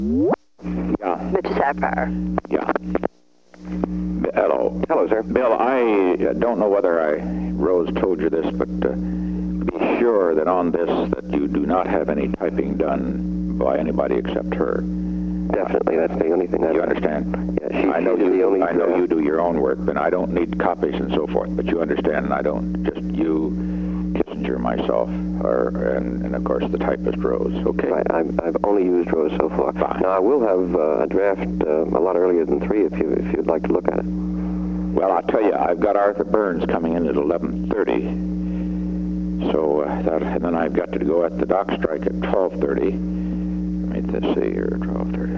Yeah. Mr. Sapphire. Yeah. Hello. Hello, sir. Bill, I don't know whether Rose told you this, but be sure that on this that you do not have any typing done by anybody except her. Definitely, that's the only thing You understand? Yeah, I know she's the only. I know you do your own work, and I don't need copies and so forth. But you understand, and I don't. Just you, Kissinger, myself, and of course the typist Rose. Okay. Right. I've only used Rose so far. Fine. Now I will have a draft a lot earlier than 3 if you'd like to look at it. Well, I'll tell you, I've got Arthur Burns coming in at 11:30. So and then I've got to go at the dock strike at 12:30. Let me just see here, 12:30.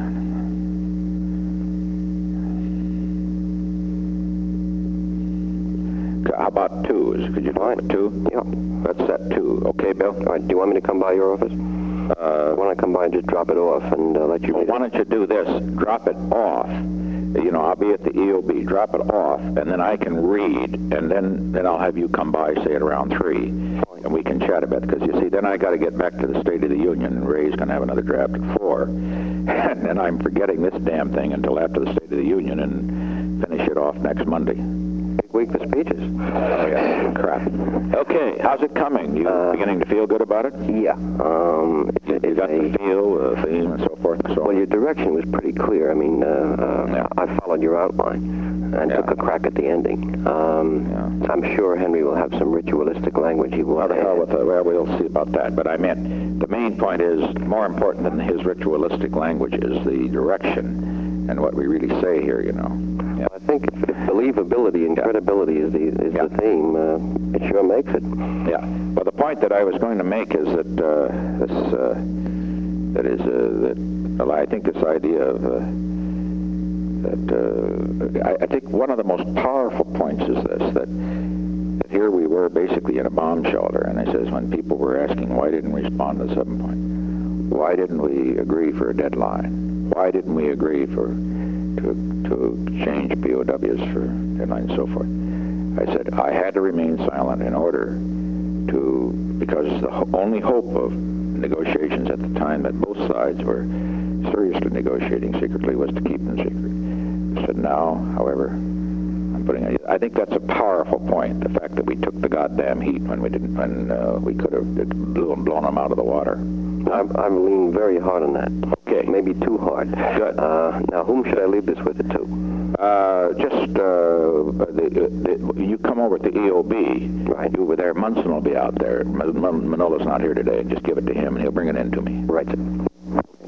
How about 2? Could you find 2? Yeah. Let's set 2. Okay, Bill? All right. Do you want me to come by your office? Why don't I come by and just drop it off and let you read it? Why don't you do this? Drop it off. You know, I'll be at the EOB. Drop it off, and then I can read, and then I'll have you come by, say, at around 3, and we can chat a bit. Because, you see, then I got to get back to the State of the Union, and Ray's going to have another draft at 4. And then I'm forgetting this damn thing until after the State of the Union and finish it off next Monday. Big week for speeches. Oh, yeah. Crap. Okay, how's it coming? You beginning to feel good about it? Yeah. You got the feel, the theme, and so forth and so on? Well, your direction was pretty clear. I mean, I followed your outline and took a crack at the ending. I'm sure Henry will have some ritualistic language he will Well, the hell add. with it. Well, we'll see about that. But I meant the main point is more important than his ritualistic language is the direction and what we really say here, you know. Yeah. I think if believability and credibility is the theme, it sure makes it. Yeah. Well, the point that I was going to make is that well, I think this idea of I think one of the most powerful points is this, that here we were basically in a bomb shelter, and it says when people were asking why didn't we respond to 7 point, why didn't we agree for a deadline, why didn't we agree to change POWs for deadlines and so forth. I said I had to remain silent in order to, because the only hope of negotiations at the time that both sides were seriously negotiating secretly was to keep them secret. I said now, however, I think that's a powerful point, the fact that we took the goddamn heat when we didn't, when we could have blown them out of the water. I've leaned very hard on that. Okay. Maybe too hard. Good. Now, whom should I leave this with it to? You come over to the EOB. Right. You over there. Munson will be out there. Manolo's not here today. Just give it to him, and he'll bring it in to me. Right.